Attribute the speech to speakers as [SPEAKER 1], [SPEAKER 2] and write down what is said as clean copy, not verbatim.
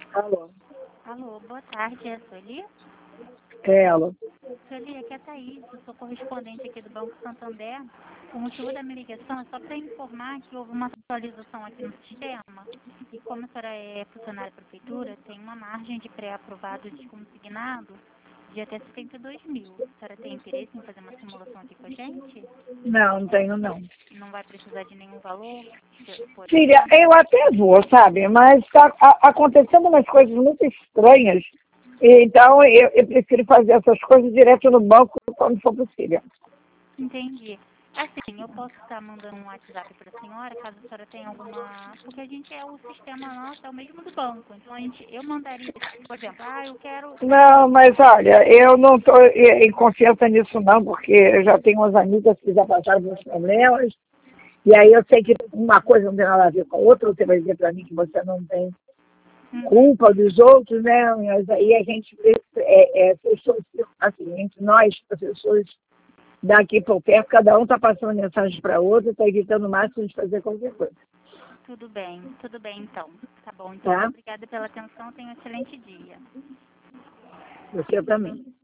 [SPEAKER 1] Alô,
[SPEAKER 2] Alô, boa tarde, é a Sueli?
[SPEAKER 1] é ela.
[SPEAKER 2] Sueli, aqui é a Thaís, eu sou correspondente aqui do Banco Santander. O motivo da minha ligação é só para informar que houve uma atualização aqui no sistema e como a senhora é funcionária da prefeitura, tem uma margem de pré-aprovado de consignado de até 72 mil. A senhora tem interesse em fazer uma simulação aqui com a gente?
[SPEAKER 1] Não, não tenho não.
[SPEAKER 2] Não vai precisar de nenhum valor, por
[SPEAKER 1] Filha,
[SPEAKER 2] exemplo?
[SPEAKER 1] eu até vou, sabe? Mas está acontecendo umas coisas muito estranhas. Então, eu prefiro fazer essas coisas direto no banco quando for possível.
[SPEAKER 2] Entendi. Assim, eu posso estar mandando um WhatsApp para a senhora, caso a senhora tenha alguma... Porque a gente o sistema nosso é o mesmo do banco. Então, eu mandaria, por exemplo, eu quero...
[SPEAKER 1] Não, mas olha, eu não estou em confiança nisso não, porque eu já tenho umas amigas que já passaram por problemas, e aí eu sei que uma coisa não tem nada a ver com a outra, você vai dizer para mim que você não tem
[SPEAKER 2] Uhum,
[SPEAKER 1] culpa dos outros, né? Mas aí a gente, pessoas, assim, entre nós, professores, daqui por perto, cada um está passando mensagem para outro, está evitando o máximo de fazer qualquer coisa,
[SPEAKER 2] tudo bem então. Tá bom, então, muito
[SPEAKER 1] tá?
[SPEAKER 2] obrigada pela atenção, tenha um excelente dia.
[SPEAKER 1] Você também.